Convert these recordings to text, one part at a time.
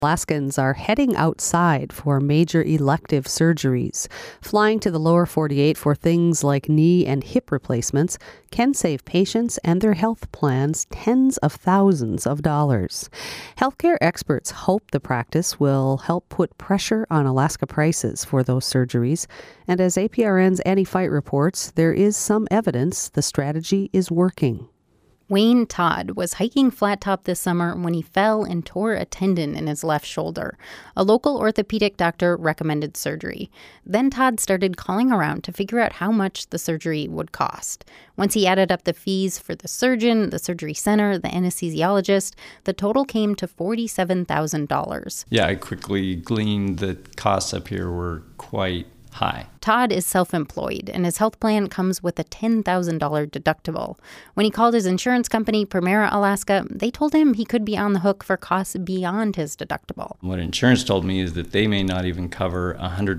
Alaskans are heading outside for major elective surgeries. Flying to the lower 48 for things like knee and hip replacements can save patients and their health plans tens of thousands of dollars. Healthcare experts hope the practice will help put pressure on Alaska prices for those surgeries. And as APRN's Annie Fight reports, there is some evidence the strategy is working. Wayne Todd was hiking Flat Top this summer when he fell and tore a tendon in his left shoulder. A local orthopedic doctor recommended surgery. Then Todd started calling around to figure out how much the surgery would cost. Once he added up the fees for the surgeon, the surgery center, the anesthesiologist, the total came to $47,000. Yeah, I quickly gleaned that costs up here were quite high. Todd is self-employed, and his health plan comes with a $10,000 deductible. When he called his insurance company, Premera Alaska, they told him he could be on the hook for costs beyond his deductible. What insurance told me is that they may not even cover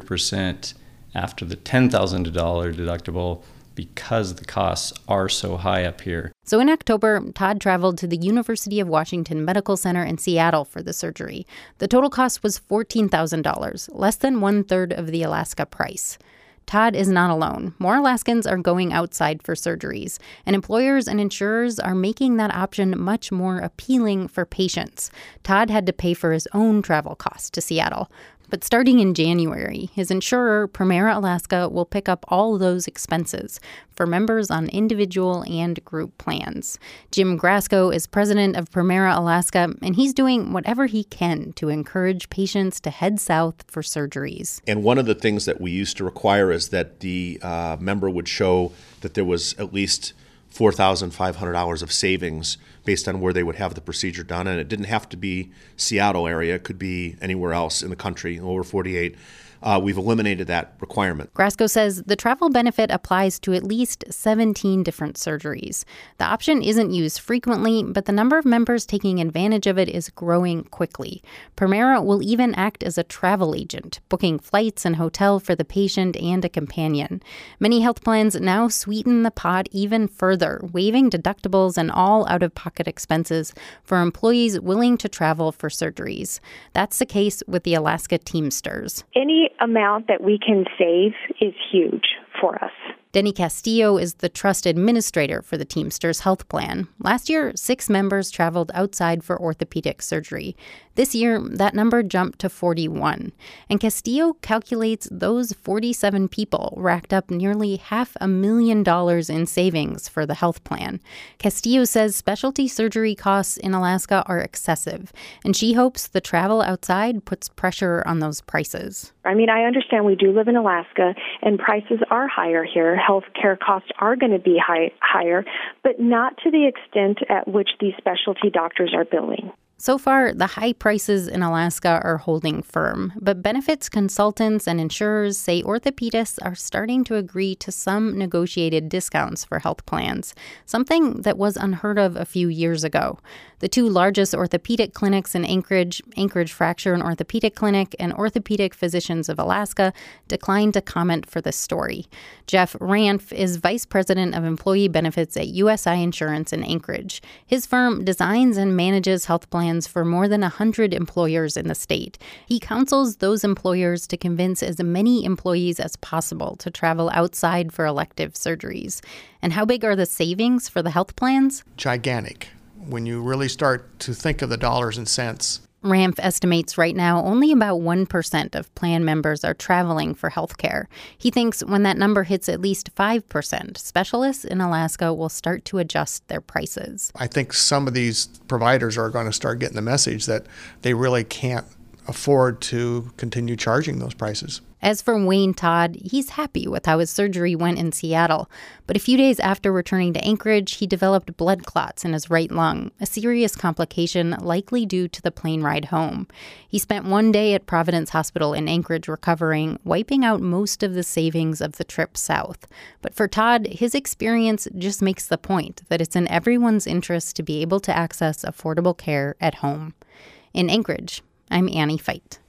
100% after the $10,000 deductible because the costs are so high up here. So in October, Todd traveled to the University of Washington Medical Center in Seattle for the surgery. The total cost was $14,000, less than 1/3 of the Alaska price. Todd is not alone. More Alaskans are going outside for surgeries, and employers and insurers are making that option much more appealing for patients. Todd had to pay for his own travel costs to Seattle. But starting in January, his insurer, Premera Alaska, will pick up all those expenses for members on individual and group plans. Jim Grasko is president of Premera Alaska, and he's doing whatever he can to encourage patients to head south for surgeries. And one of the things that we used to require is that the member would show that there was at least $4,500 of savings based on where they would have the procedure done. And it didn't have to be Seattle area. It could be anywhere else in the country, over 48. We've eliminated that requirement. Grasko says the travel benefit applies to at least 17 different surgeries. The option isn't used frequently, but the number of members taking advantage of it is growing quickly. Premera will even act as a travel agent, booking flights and hotel for the patient and a companion. Many health plans now sweeten the pot even further, waiving deductibles and all out-of-pocket expenses for employees willing to travel for surgeries. That's the case with the Alaska Teamsters. Any amount that we can save is huge for us. Denny Castillo is the trust administrator for the Teamsters health plan. Last year, 6 members traveled outside for orthopedic surgery. This year, that number jumped to 41. And Castillo calculates those 47 people racked up nearly $500,000 in savings for the health plan. Castillo says specialty surgery costs in Alaska are excessive, and she hopes the travel outside puts pressure on those prices. I mean, I understand we do live in Alaska, and prices are higher here. Healthcare costs are going to be higher, but not to the extent at which these specialty doctors are billing. So far, the high prices in Alaska are holding firm, but benefits consultants and insurers say orthopedists are starting to agree to some negotiated discounts for health plans, something that was unheard of a few years ago. The 2 largest orthopedic clinics in Anchorage Fracture and Orthopedic Clinic and Orthopedic Physicians of Alaska, declined to comment for this story. Jeff Ranf is vice president of employee benefits at USI Insurance in Anchorage. His firm designs and manages health plans for more than 100 employers in the state. He counsels those employers to convince as many employees as possible to travel outside for elective surgeries. And how big are the savings for the health plans? Gigantic. When you really start to think of the dollars and cents. Ramf estimates right now only about 1% of plan members are traveling for health care. He thinks when that number hits at least 5%, specialists in Alaska will start to adjust their prices. I think some of these providers are going to start getting the message that they really can't afford to continue charging those prices. As for Wayne Todd, he's happy with how his surgery went in Seattle. But a few days after returning to Anchorage, he developed blood clots in his right lung, a serious complication likely due to the plane ride home. He spent one day at Providence Hospital in Anchorage recovering, wiping out most of the savings of the trip south. But for Todd, his experience just makes the point that it's in everyone's interest to be able to access affordable care at home. In Anchorage, I'm Annie Fight.